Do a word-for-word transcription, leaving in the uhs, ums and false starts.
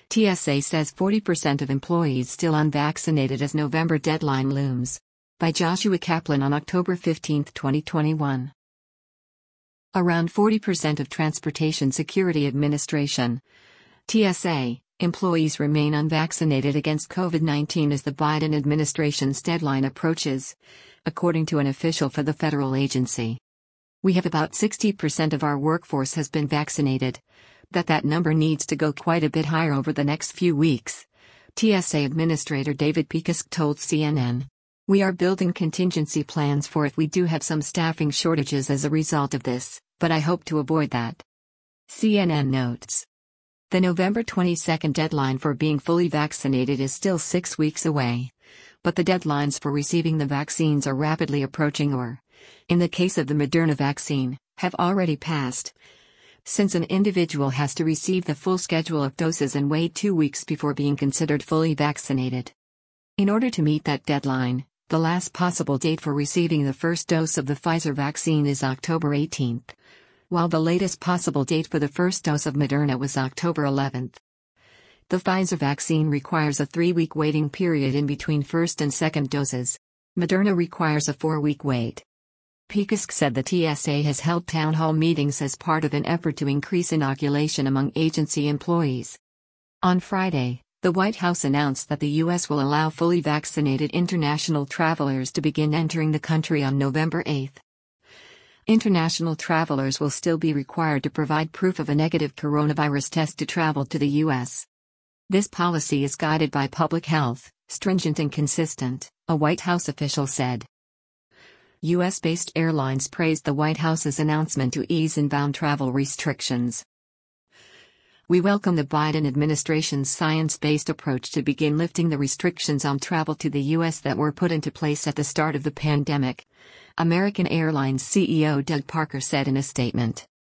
T S A says forty percent of employees still unvaccinated as November deadline looms. By Joshua Kaplan on October fifteenth, twenty twenty-one. Around forty percent of Transportation Security Administration T S A employees remain unvaccinated against COVID nineteen as the Biden administration's deadline approaches, according to an official for the federal agency. We have about sixty percent of our workforce has been vaccinated. That that number needs to go quite a bit higher over the next few weeks, T S A Administrator David Pekisk told C N N. We are building contingency plans for if we do have some staffing shortages as a result of this, but I hope to avoid that. C N N notes. The November twenty-second deadline for being fully vaccinated is still six weeks away. But the deadlines for receiving the vaccines are rapidly approaching or, in the case of the Moderna vaccine, have already passed. Since an individual has to receive the full schedule of doses and wait two weeks before being considered fully vaccinated. In order to meet that deadline, the last possible date for receiving the first dose of the Pfizer vaccine is October eighteenth. While the latest possible date for the first dose of Moderna was October eleventh. The Pfizer vaccine requires a three-week waiting period in between first and second doses. Moderna requires a four-week wait. Pekisk said the T S A has held town hall meetings as part of an effort to increase inoculation among agency employees. On Friday, the White House announced that the U S will allow fully vaccinated international travelers to begin entering the country on November eighth. International travelers will still be required to provide proof of a negative coronavirus test to travel to the U S. This policy is guided by public health, stringent and consistent, a White House official said. U S-based airlines praised the White House's announcement to ease inbound travel restrictions. We welcome the Biden administration's science-based approach to begin lifting the restrictions on travel to the U S that were put into place at the start of the pandemic, American Airlines C E O Doug Parker said in a statement.